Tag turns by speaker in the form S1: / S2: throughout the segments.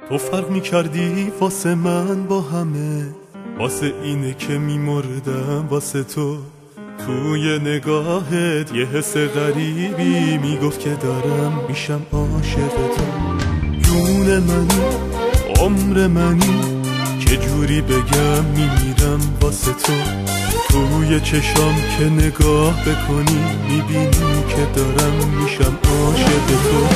S1: تو فرق میکردی واسه من با همه، واسه اینه که میمردم واسه تو. توی نگاهت یه حس غریبی میگفت که دارم میشم عاشق تو. جون منی، عمر منی، چه جوری بگم میمیرم واسه تو. توی چشام که نگاه بکنی میبینی که دارم میشم عاشق تو.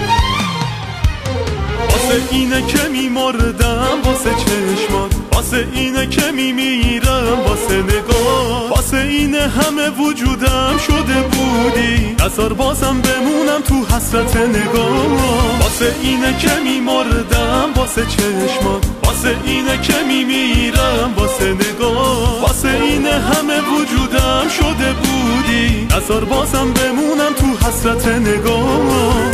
S1: واسه اینه که میمردم واسه چشمات، واسه اینه که میمیرم واسه نگاه، واسه اینه همه وجودم شده بودی، نذار بازم بمونم تو حسرت نگاه. واسه اینه که میمردم واسه چشمات، واسه اینه که میمیرم واسه نگاه، واسه اینه همه وجودم شده بودی، نذار بازم بمونم تو حسرت نگاه.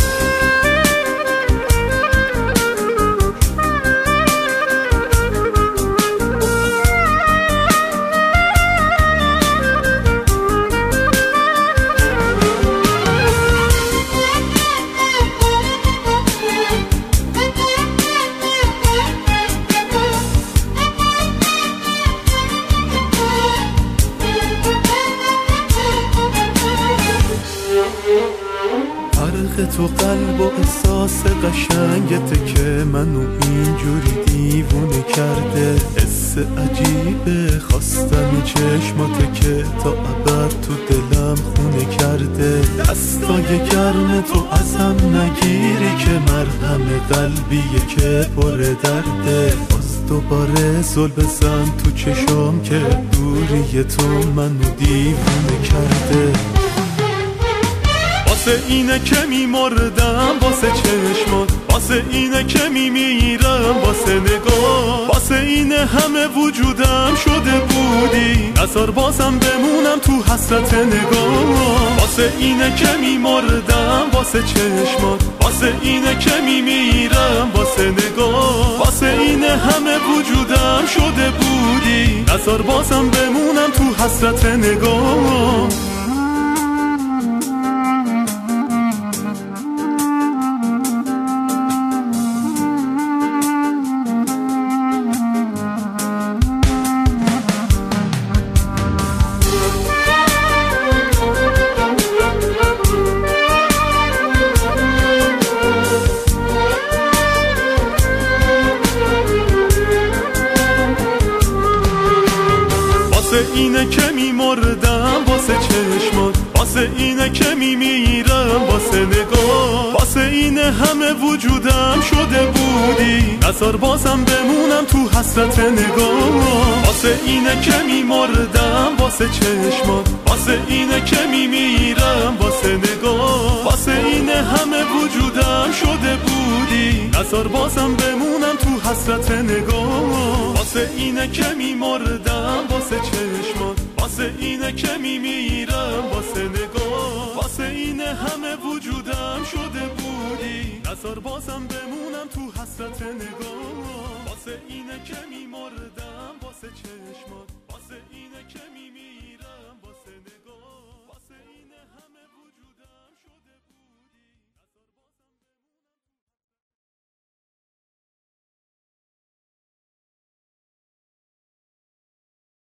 S1: فرق تو قلب و احساس قشنگته که منو اینجوری دیوونه کرده. حس عجیبه خواستم چشماته که تا ابد تو دلم خونه کرده. دستای گرم تو ازم نگیری که مرهم قلبیه که پر درده. باز دوباره زل بزن تو چشام که دوری تو منو دیوونه کرده. واسه اینه که میمردم واسه چشمات، واسه اینه که میمیرم واسه نگاه، واسه اینه همه وجودم شده بودی، نذار بازم بمونم تو حسرت نگاه. واسه اینه که میمردم واسه چشمات، واسه اینه که میمیرم واسه نگاه، واسه اینه همه وجودم شده بودی، نذار بازم بمونم تو حسرت نگاه. واسه اینه که میمردم واسه چشمات، واسه اینه که میمیرم واسه نگاه، واسه اینه همه وجودم شده بودی، نذار بازم بمونم تو حسرت نگاه. واسه اینه که میمردم واسه چشمات، واسه اینه که میمیرم واسه نگاه، واسه اینه همه وجودم شده بودی، نذار بازم بمونم تو حسرت نگاه. واسه اینه که میمردم واسه چشمات، واسه اینه که میمیرم واسه نگاه، واسه اینه همه وجودم شده بودی، نذار بازم بمونم تو حسرت نگاه. واسه اینه که میمردم واسه چشمات، واسه اینه که میمیرم